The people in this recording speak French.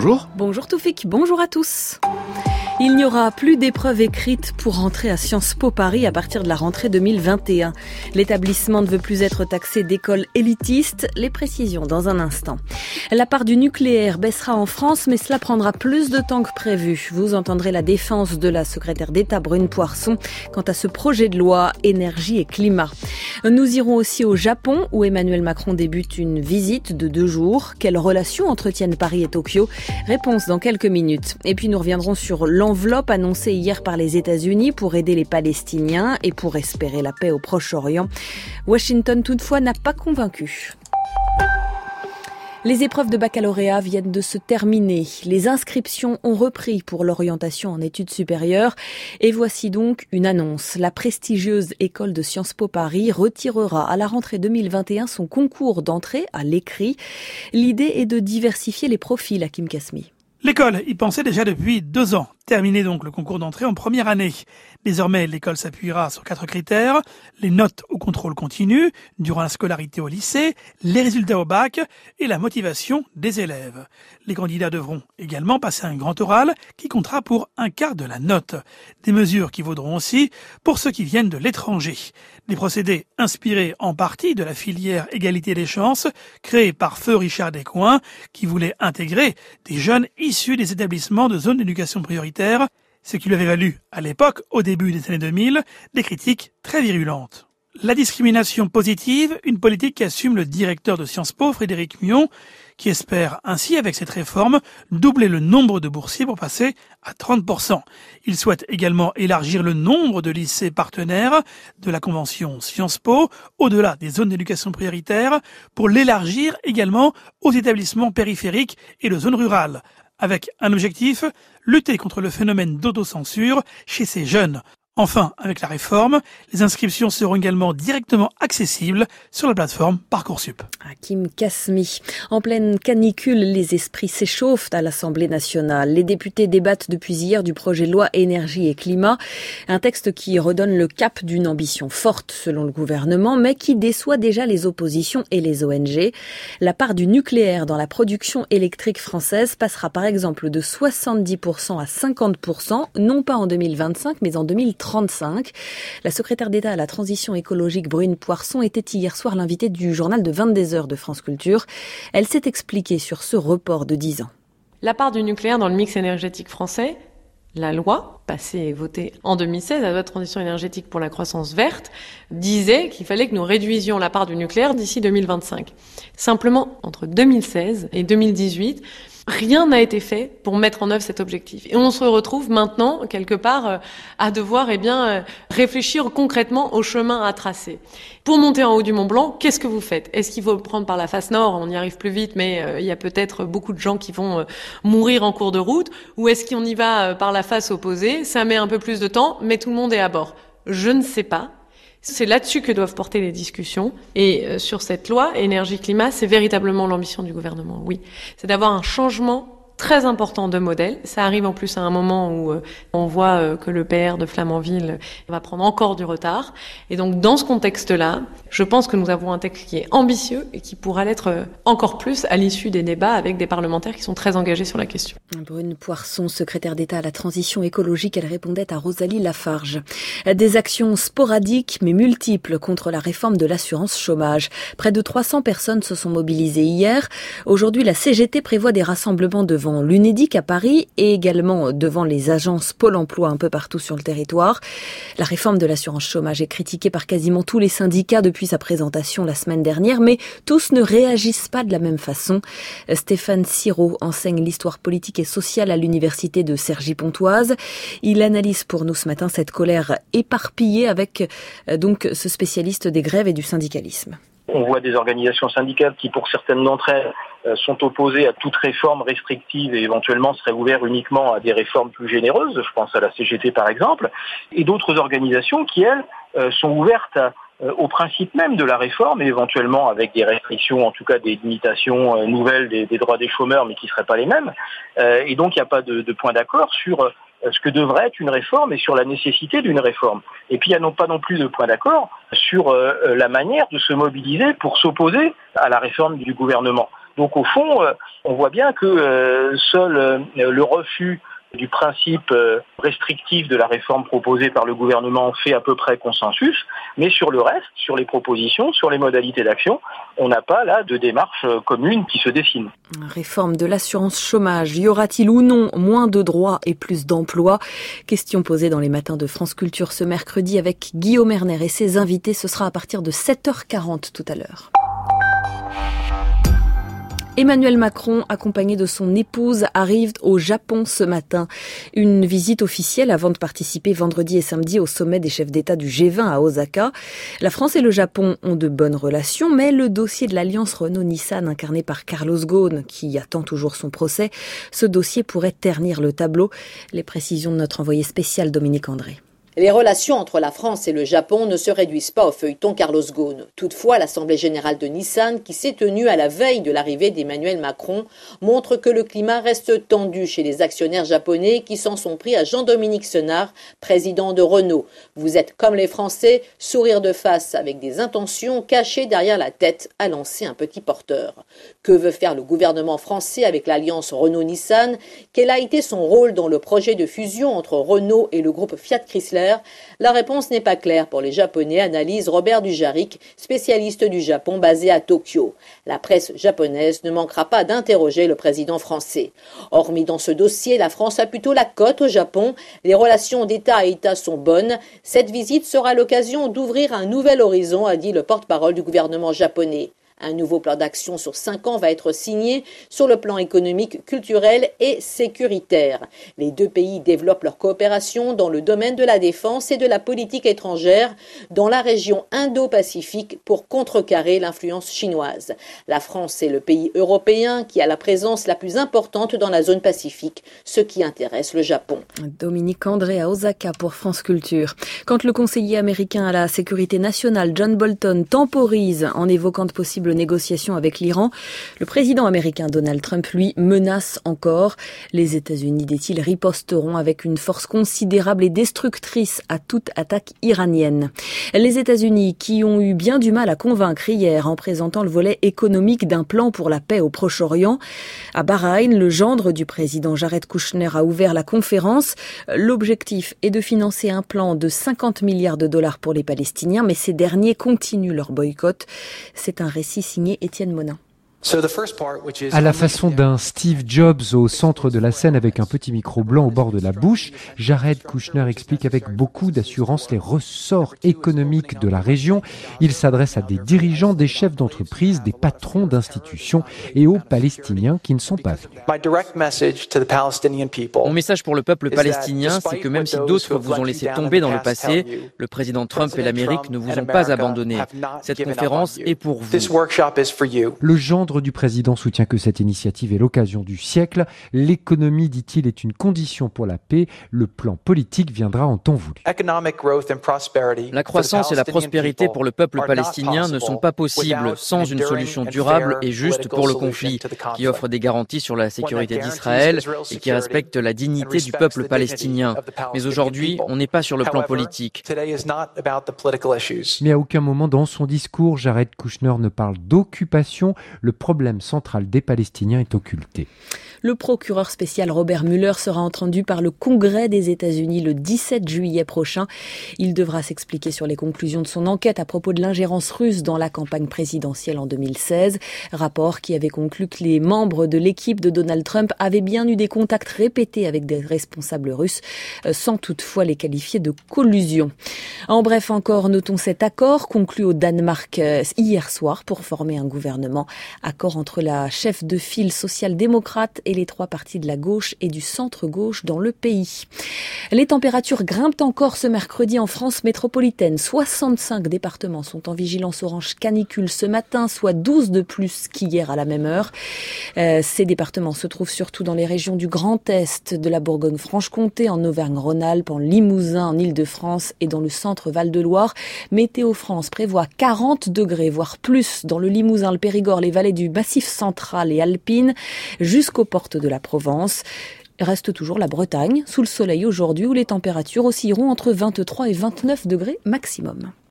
bonjour. Bonjour Toufik, bonjour à tous. Il n'y aura plus d'épreuves écrites pour rentrer à Sciences Po Paris à partir de la rentrée 2021. L'établissement ne veut plus être taxé d'école élitiste. Les précisions dans un instant. La part du nucléaire baissera en France, mais cela prendra plus de temps que prévu. Vous entendrez la défense de la secrétaire d'État Brune Poirson quant à ce projet de loi énergie et climat. Nous irons aussi au Japon où Emmanuel Macron débute une visite de 2 jours. Quelles relations entretiennent Paris et Tokyo? Réponse dans quelques minutes. Et puis nous reviendrons sur l'enveloppe annoncée hier par les États-Unis pour aider les Palestiniens et pour espérer la paix au Proche-Orient. Washington, toutefois, n'a pas convaincu. Les épreuves de baccalauréat viennent de se terminer. Les inscriptions ont repris pour l'orientation en études supérieures. Et voici donc une annonce. La prestigieuse école de Sciences Po Paris retirera à la rentrée 2021 son concours d'entrée à l'écrit. L'idée est de diversifier les profils, Hakim Kasmi. L'école y pensait déjà depuis 2 ans. Terminé donc le concours d'entrée en première année. Désormais, l'école s'appuiera sur 4 critères. Les notes au contrôle continu, durant la scolarité au lycée, les résultats au bac et la motivation des élèves. Les candidats devront également passer un grand oral qui comptera pour 1/4 de la note. Des mesures qui vaudront aussi pour ceux qui viennent de l'étranger. Des procédés inspirés en partie de la filière égalité des chances créée par feu Richard Descoings qui voulait intégrer des jeunes issus des établissements de zone d'éducation prioritaire, ce qui lui avait valu, à l'époque, au début des années 2000, des critiques très virulentes. La discrimination positive, une politique qu'assume le directeur de Sciences Po, Frédéric Mion, qui espère ainsi, avec cette réforme, doubler le nombre de boursiers pour passer à 30%. Il souhaite également élargir le nombre de lycées partenaires de la convention Sciences Po, au-delà des zones d'éducation prioritaire, pour l'élargir également aux établissements périphériques et de zones rurales, avec un objectif, lutter contre le phénomène d'autocensure chez ces jeunes. Enfin, avec la réforme, les inscriptions seront également directement accessibles sur la plateforme Parcoursup. Hakim Kasmi. En pleine canicule, les esprits s'échauffent à l'Assemblée nationale. Les députés débattent depuis hier du projet de loi énergie et climat, un texte qui redonne le cap d'une ambition forte selon le gouvernement, mais qui déçoit déjà les oppositions et les ONG. La part du nucléaire dans la production électrique française passera par exemple de 70% à 50%, non pas en 2025, mais en 2035. La secrétaire d'État à la transition écologique Brune Poirson était hier soir l'invitée du journal de 22h de France Culture. Elle s'est expliquée sur ce report de 10 ans. La part du nucléaire dans le mix énergétique français, la loi passée et votée en 2016, la loi de transition énergétique pour la croissance verte, disait qu'il fallait que nous réduisions la part du nucléaire d'ici 2025. Simplement, entre 2016 et 2018, rien n'a été fait pour mettre en œuvre cet objectif. Et on se retrouve maintenant, quelque part, à devoir réfléchir concrètement au chemin à tracer. Pour monter en haut du Mont Blanc, qu'est-ce que vous faites? Est-ce qu'il faut le prendre par la face nord? On y arrive plus vite, mais il y a peut-être beaucoup de gens qui vont mourir en cours de route. Ou est-ce qu'on y va par la face opposée? Ça met un peu plus de temps, mais tout le monde est à bord. Je ne sais pas. C'est là-dessus que doivent porter les discussions. Et sur cette loi, énergie-climat, c'est véritablement l'ambition du gouvernement, oui. C'est d'avoir un changement très important de modèle. Ça arrive en plus à un moment où on voit que le PR de Flamanville va prendre encore du retard. Et donc, dans ce contexte-là, je pense que nous avons un texte qui est ambitieux et qui pourra l'être encore plus à l'issue des débats avec des parlementaires qui sont très engagés sur la question. Brune Poirson, secrétaire d'État à la transition écologique, elle répondait à Rosalie Lafarge. Des actions sporadiques mais multiples contre la réforme de l'assurance chômage. Près de 300 personnes se sont mobilisées hier. Aujourd'hui, la CGT prévoit des rassemblements devant l'Unédic à Paris et également devant les agences Pôle emploi un peu partout sur le territoire. La réforme de l'assurance chômage est critiquée par quasiment tous les syndicats depuis sa présentation la semaine dernière, mais tous ne réagissent pas de la même façon. Stéphane Sirot enseigne l'histoire politique et sociale à l'université de Cergy-Pontoise. Il analyse pour nous ce matin cette colère éparpillée avec donc ce spécialiste des grèves et du syndicalisme. On voit des organisations syndicales qui, pour certaines d'entre elles, sont opposées à toute réforme restrictive et éventuellement seraient ouvertes uniquement à des réformes plus généreuses. Je pense à la CGT par exemple. Et d'autres organisations qui, elles, sont ouvertes au principe même de la réforme et éventuellement avec des restrictions, en tout cas des limitations nouvelles des droits des chômeurs, mais qui ne seraient pas les mêmes. Et donc il n'y a pas de point d'accord sur ce que devrait être une réforme et sur la nécessité d'une réforme. Et puis il n'y a pas non plus de point d'accord sur la manière de se mobiliser pour s'opposer à la réforme du gouvernement. Donc au fond, on voit bien que seul le refus du principe restrictif de la réforme proposée par le gouvernement fait à peu près consensus, mais sur le reste, sur les propositions, sur les modalités d'action, on n'a pas là de démarche commune qui se dessine. Réforme de l'assurance chômage, y aura-t-il ou non moins de droits et plus d'emplois? Question posée dans les matins de France Culture ce mercredi avec Guillaume Erner et ses invités. Ce sera à partir de 7h40 tout à l'heure. Emmanuel Macron, accompagné de son épouse, arrive au Japon ce matin. Une visite officielle avant de participer vendredi et samedi au sommet des chefs d'État du G20 à Osaka. La France et le Japon ont de bonnes relations, mais le dossier de l'alliance Renault-Nissan incarné par Carlos Ghosn, qui attend toujours son procès, ce dossier pourrait ternir le tableau. Les précisions de notre envoyé spécial Dominique André. Les relations entre la France et le Japon ne se réduisent pas au feuilleton Carlos Ghosn. Toutefois, l'Assemblée générale de Nissan, qui s'est tenue à la veille de l'arrivée d'Emmanuel Macron, montre que le climat reste tendu chez les actionnaires japonais qui s'en sont pris à Jean-Dominique Senard, président de Renault. Vous êtes comme les Français, sourire de face avec des intentions cachées derrière la tête, a lancé un petit porteur. Que veut faire le gouvernement français avec l'alliance Renault-Nissan? Quel a été son rôle dans le projet de fusion entre Renault et le groupe Fiat Chrysler? La réponse n'est pas claire pour les Japonais, analyse Robert Dujaric, spécialiste du Japon basé à Tokyo. La presse japonaise ne manquera pas d'interroger le président français. Hormis dans ce dossier, la France a plutôt la cote au Japon. Les relations d'État à État sont bonnes. Cette visite sera l'occasion d'ouvrir un nouvel horizon, a dit le porte-parole du gouvernement japonais. Un nouveau plan d'action sur 5 ans va être signé sur le plan économique, culturel et sécuritaire. Les deux pays développent leur coopération dans le domaine de la défense et de la politique étrangère dans la région Indo-Pacifique pour contrecarrer l'influence chinoise. La France est le pays européen qui a la présence la plus importante dans la zone Pacifique, ce qui intéresse le Japon. Dominique André à Osaka pour France Culture. Quand le conseiller américain à la sécurité nationale, John Bolton, temporise en évoquant de possibles négociations avec l'Iran, le président américain Donald Trump, lui, menace encore. Les États-Unis, dit-il, riposteront avec une force considérable et destructrice à toute attaque iranienne. Les États-Unis, qui ont eu bien du mal à convaincre hier en présentant le volet économique d'un plan pour la paix au Proche-Orient. À Bahreïn, le gendre du président Jared Kushner a ouvert la conférence. L'objectif est de financer un plan de 50 milliards de dollars pour les Palestiniens, mais ces derniers continuent leur boycott. C'est un récit signé Étienne Monin. À la façon d'un Steve Jobs au centre de la scène avec un petit micro blanc au bord de la bouche, Jared Kushner explique avec beaucoup d'assurance les ressorts économiques de la région. Il s'adresse à des dirigeants, des chefs d'entreprise, des patrons d'institutions et aux Palestiniens qui ne sont pas venus. Mon message pour le peuple palestinien, c'est que même si d'autres vous ont laissé tomber dans le passé, le président Trump et l'Amérique ne vous ont pas abandonné. Cette conférence est pour vous. Le gendre du président soutient que cette initiative est l'occasion du siècle. L'économie, dit-il, est une condition pour la paix. Le plan politique viendra en temps voulu. La croissance et la prospérité pour le peuple palestinien ne sont pas possibles sans une solution durable et juste pour le conflit, qui offre des garanties sur la sécurité d'Israël et qui respecte la dignité du peuple palestinien. Mais aujourd'hui, on n'est pas sur le plan politique. Mais à aucun moment dans son discours, Jared Kushner ne parle d'occupation. Le problème central des Palestiniens est occulté. Le procureur spécial Robert Mueller sera entendu par le Congrès des États-Unis le 17 juillet prochain. Il devra s'expliquer sur les conclusions de son enquête à propos de l'ingérence russe dans la campagne présidentielle en 2016. Rapport qui avait conclu que les membres de l'équipe de Donald Trump avaient bien eu des contacts répétés avec des responsables russes, sans toutefois les qualifier de collusion. En bref, encore, notons cet accord conclu au Danemark hier soir pour former un gouvernement. Accord entre la chef de file social-démocrate et les trois partis de la gauche et du centre-gauche dans le pays. Les températures grimpent encore ce mercredi en France métropolitaine. 65 départements sont en vigilance orange canicule ce matin, soit 12 de plus qu'hier à la même heure. Ces départements se trouvent surtout dans les régions du Grand Est, de la Bourgogne-Franche-Comté, en Auvergne-Rhône-Alpes, en Limousin, en Île-de-France et dans le centre Val-de-Loire. Météo France prévoit 40 degrés, voire plus, dans le Limousin, le Périgord, les vallées du Massif central et alpine, jusqu'aux portes de la Provence. Reste toujours la Bretagne, sous le soleil aujourd'hui, où les températures oscilleront entre 23 et 29 degrés maximum.